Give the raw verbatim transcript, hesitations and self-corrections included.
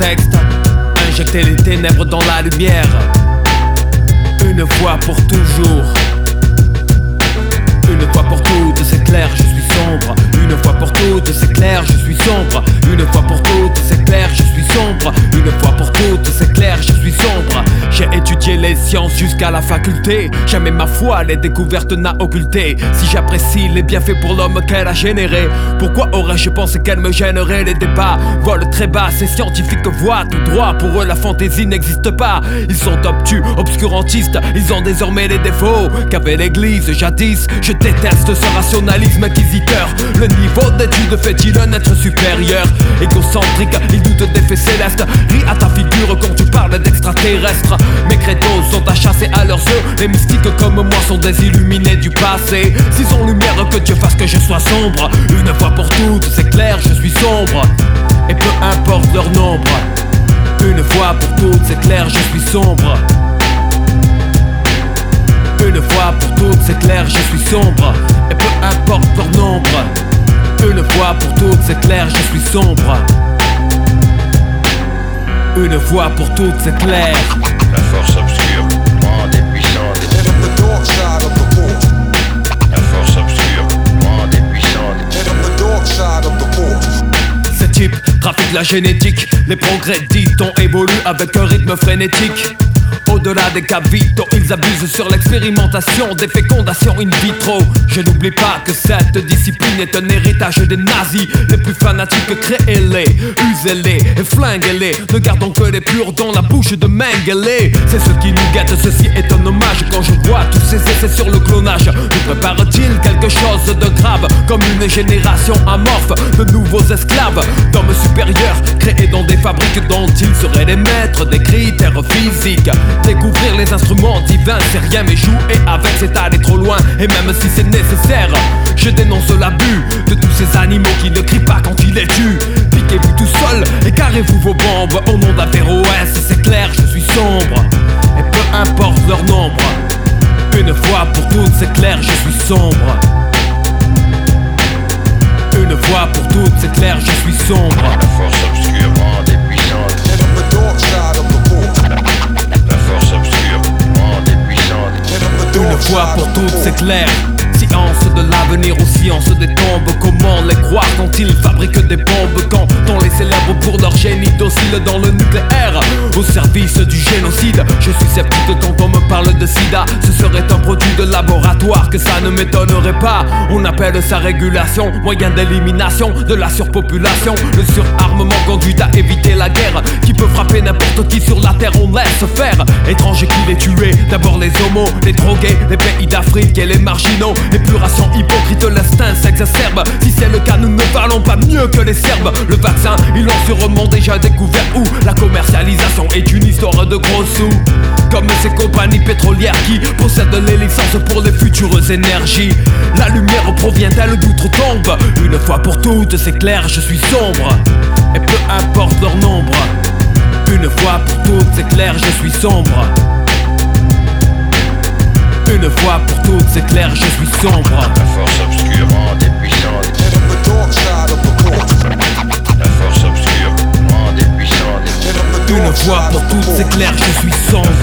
texte, injecter les ténèbres dans la lumière. Une fois pour toujours. Une fois pour toutes, c'est clair, je suis sombre. Une fois pour toutes, c'est clair, je suis sombre. Une fois pour toutes, c'est clair, je suis sombre. Une fois pour toutes, c'est clair, je suis sombre. J'ai étudié les sciences jusqu'à la faculté. Jamais ma foi les découvertes n'a occulté. Si j'apprécie les bienfaits pour l'homme qu'elle a généré, pourquoi aurais-je pensé qu'elle me gênerait? Les débats volent très bas, ces scientifiques voient tout droit. Pour eux la fantaisie n'existe pas. Ils sont obtus, obscurantistes, ils ont désormais les défauts qu'avait l'église jadis. Je déteste ce rationalisme inquisiteur. Le niveau d'étude fait-il un être supérieur? Égocentrique, il doute des faits célestes. Ris à ta figure quand tu parles d'extraterrestres. Mes credos sont à chasser à leurs yeux. Les mystiques comme moi sont des illuminés du passé. S'ils ont lumière, que Dieu fasse que je sois sombre. Une fois pour toutes, c'est clair, je suis sombre. Et peu importe leur nombre. Une fois pour toutes, c'est clair, je suis sombre. Une fois pour toutes, c'est clair, je suis sombre. Et peu importe leur nombre. Une fois pour toutes, c'est clair, je suis sombre. Une fois pour toutes, c'est clair. La force obscure rend des puissants des... La force obscure rend des puissants des... Ces types trafiquent la génétique. Les progrès dit-on évoluent avec un rythme frénétique. Au-delà des cas vitaux, ils abusent sur l'expérimentation des fécondations in vitro. Je n'oublie pas que cette discipline est un héritage des nazis. Les plus fanatiques, créez-les, usez-les et flinguez-les. Ne gardons que les purs dans la bouche de Mengele. C'est ce qui nous guette, ceci est un hommage. Quand je vois tous ces essais sur le clonage, nous prépare-t-il quelque chose de grave? Comme une génération amorphe de nouveaux esclaves, d'hommes supérieurs créés dans des fabriques dont ils seraient les maîtres des critères physiques. Découvrir les instruments divins, c'est rien, mais jouer avec c'est aller trop loin. Et même si c'est nécessaire, je dénonce l'abus de tous ces animaux qui ne crient pas quand il est dû. Piquez-vous tout seul et carrez-vous vos bombes au nom d'un O S, c'est clair, je suis sombre. Et peu importe leur nombre. Une fois pour toutes, c'est clair, je suis sombre. Une fois pour toutes, c'est clair, je suis sombre. La force obscure rend des puissants. La force obscure rend des puissants. Une fois pour toutes, c'est clair. Science de l'avenir ou science des tombes. Comment les croire quand ils fabriquent des bombes? Quand on les célèbre pour leur génie docile dans le nucléaire, au service du génocide. Je suis sceptique quand on me parle de sida. Ce serait un produit de laboratoire, que ça ne m'étonnerait pas. On appelle ça régulation, moyen d'élimination de la surpopulation. Le surarmement conduit à éviter la guerre, qui peut frapper n'importe qui sur la terre, on laisse faire. Étranger qui les tuait, d'abord les homos, les drogués, les pays d'Afrique et les marginaux. Épuration hypocrite, l'instinct s'exacerbe. Si c'est le cas, nous ne parlons pas mieux que les Serbes. Le vaccin, ils l'ont sûrement déjà découvert. Où la commercialisation est une histoire de gros sous. Comme ces compagnies pétrolières qui possèdent les licences pour les futures énergies. La lumière provient-elle d'outre-tombe? Une fois pour toutes, c'est clair, je suis sombre. Et peu importe leur nombre. Une fois pour toutes, c'est clair, je suis sombre. Une fois pour toutes, c'est clair, je suis sombre. La force obscure rend des puissants. La force obscure rend des puissants. Une fois pour toutes, c'est clair, je suis sombre.